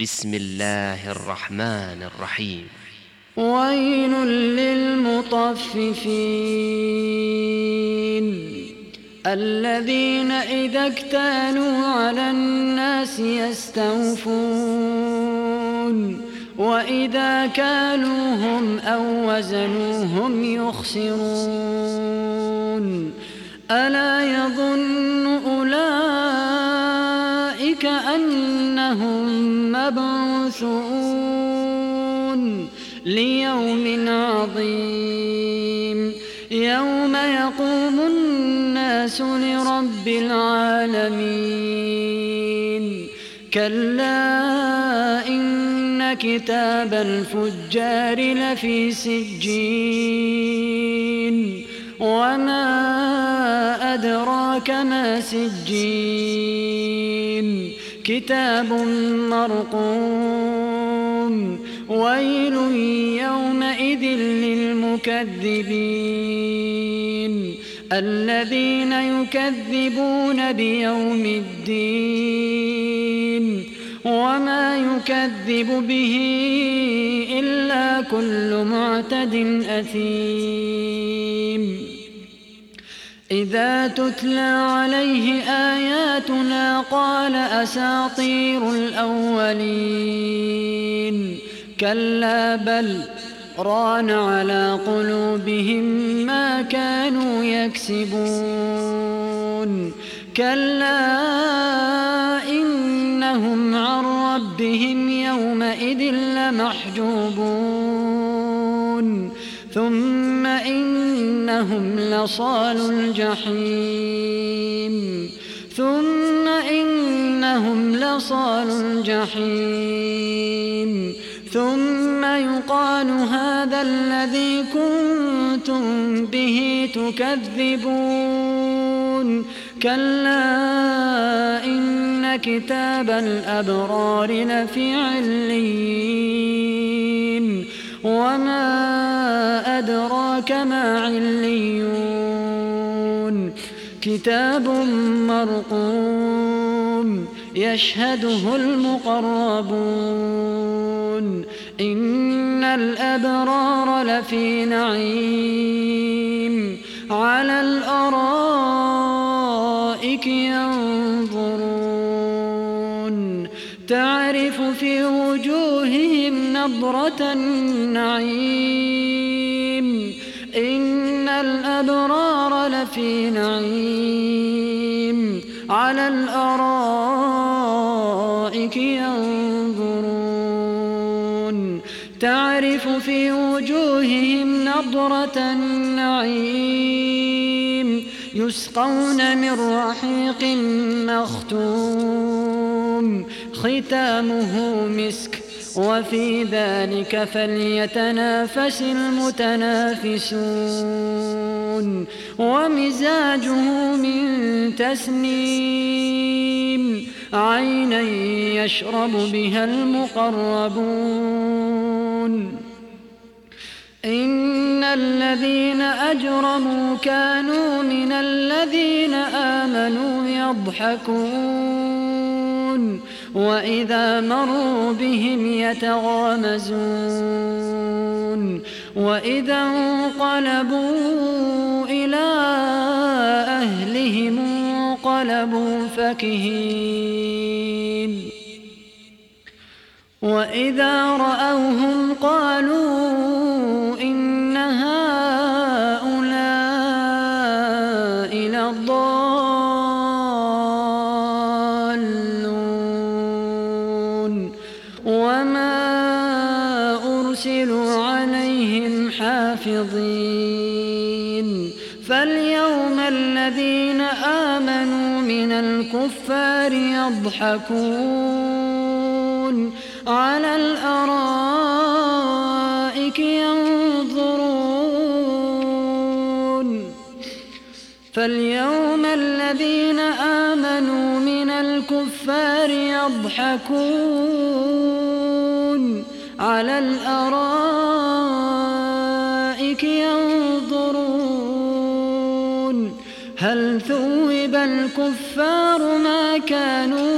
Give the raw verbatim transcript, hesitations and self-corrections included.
بسم الله الرحمن الرحيم. ويل للمطففين الذين إذا اكتالوا على الناس يستوفون وإذا كالوهم أو وزنوهم يخسرون ألا يظن أولئك أنهم مبعوثون ليوم عظيم يوم يقوم الناس لرب العالمين كلا إن كتاب الفجار لفي سجين وما أدراك ما سجين كتاب مرقوم ويل يومئذ للمكذبين الذين يكذبون بيوم الدين وما يكذب به إلا كل معتد أثيم إذا تتلى عليه آياتنا قال أساطير الأولين كلا بل ران على قلوبهم ما كانوا يكسبون كلا إنهم عن ربهم يومئذ لمحجوبون ثم إنهم لصالو الجحيم ثم إنهم لصالو الجحيم ثم يقال هذا الذي كنتم به تكذبون كلا إن كتاب الأبرار لفي عليين وما أدراك ما عليون كتاب مرقوم يشهده المقربون إن الأبرار لفي نعيم على الأرائك ينظرون تعرف في وجوههم نضرة النعيم إن الأبرار لفي نعيم على الأرائك ينظرون تعرف في وجوههم نضرة النعيم يسقون من رحيق مختوم ختامه مسك وفي ذلك فليتنافس المتنافسون ومزاجه من تسنيم عينا يشرب بها المقربون إن الذين أجرموا كانوا من الذين آمنوا يضحكون وإذا مروا بهم يتغامزون وإذا انقلبوا إلى أهلهم انقلبوا فكهين وإذا رأوهم قالوا إن هؤلاء لضالون وما أرسلوا عليهم حافظين فاليوم الذين آمنوا من الكفار يضحكون على الأرائك ينظرون فاليوم الذين آمنوا من الكفار يضحكون على الأرائك ينظرون هل ثوب الكفار ما كانوا